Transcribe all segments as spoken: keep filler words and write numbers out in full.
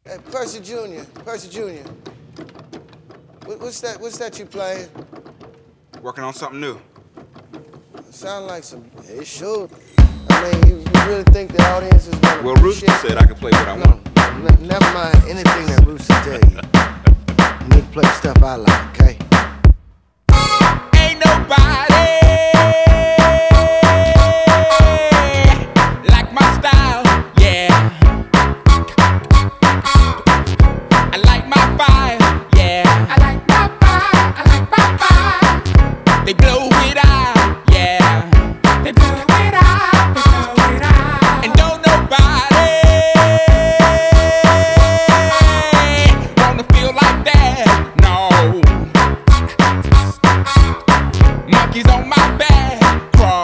Hey, Percy Junior, Percy Junior What, what's that? What's that you playing? Working on something new. Sound like some. It should. I mean, you, you really think the audience is gonna? Well, Rooster said I could play what I want. No, n- never mind anything that Rooster tell you. You need to play stuff I like, okay? Ain't nobody like my style, yeah. I like my fire, yeah. I like my fire, I like my fire. They blow it out, yeah. They blow it out, they blow it out. And don't nobody wanna feel like that, no. Monkeys on my back, crawl.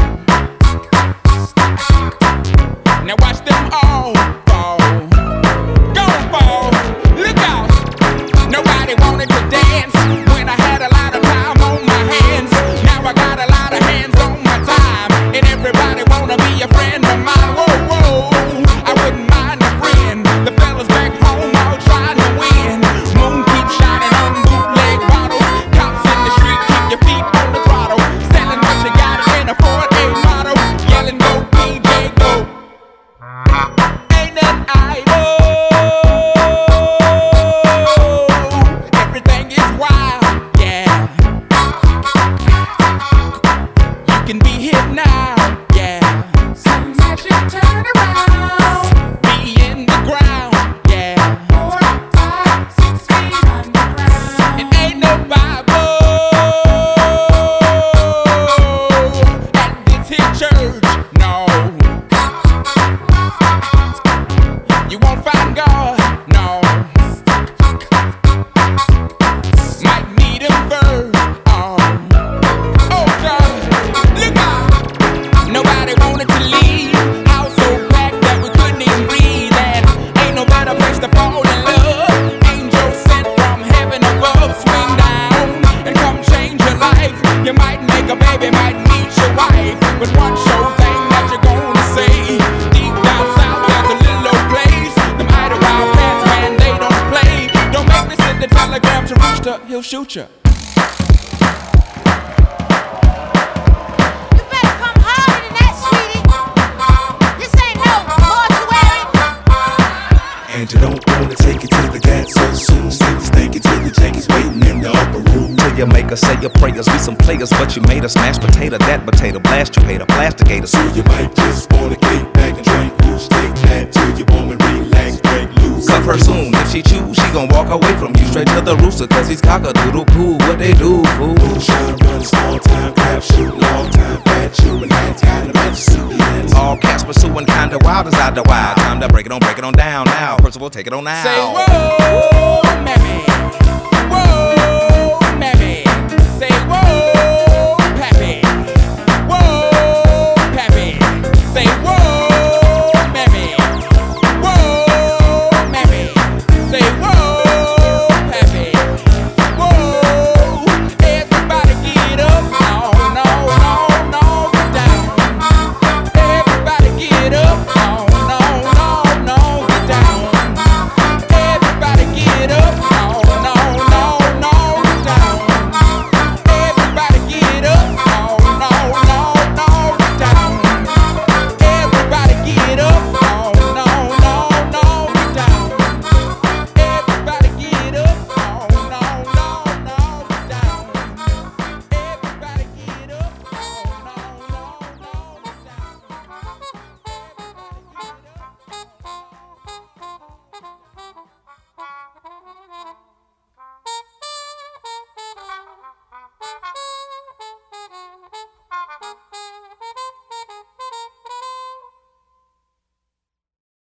Now watch them all fall. Go fall, look out. Nobody wanted to dance when I had a lot of time on my hands. Now I got a lot of hands on my time, and everybody wanna be a friend of mine. Whoa, whoa, I wouldn't mind a friend. The fellas back home all trying to win. Moon keeps shining on bootleg bottles. Cops in the street, keep your feet on the throttle. Selling what you got in a Ford A model. Yelling go D J go. Ain't nothing idle. Everything is wild, yeah. You can be here now, yeah. Some magic turn around. Be in the ground, yeah. Four, five, six feet underground. It ain't no Bible at this here church, no. You won't find God, no. Might need a verse, oh. Oh God, look out. Nobody wanted to leave. House so packed that we couldn't even breathe. And ain't no better place to fall in love. Angel sent from heaven above. Swing down and come change your life. You might make a baby, might meet your wife. But one sure thing that you're gonna say. Deep down south there's a little old place. Them Idlewild cats, man, they don't play. Don't make me send the telegram to Rooster, he'll shoot ya. You better come harder than that, sweetie. This ain't no mortuary. And you don't wanna take it to the gas so soon. Still thinking till the Jackie's waiting in the upper room. Till you make us say your prayers, be some players, but you made us smash potato, that potato, blast you hater, plasticator. So you might just wanna kick back and drink loose. Take that till you want me relax, break loose. Cuff her soon, if she choose, she gon' walk away from you straight to the Rooster, cause he's cock-a-doodle cool. What they do, fool? Moonshine running, small time, crap shooting, long time, fat chewing, hand kind of magic suit. All cats pursuing kinda wild is out the wild. Time to break it on, break it on down now. Principal, take it on now. Say whoa, mammy.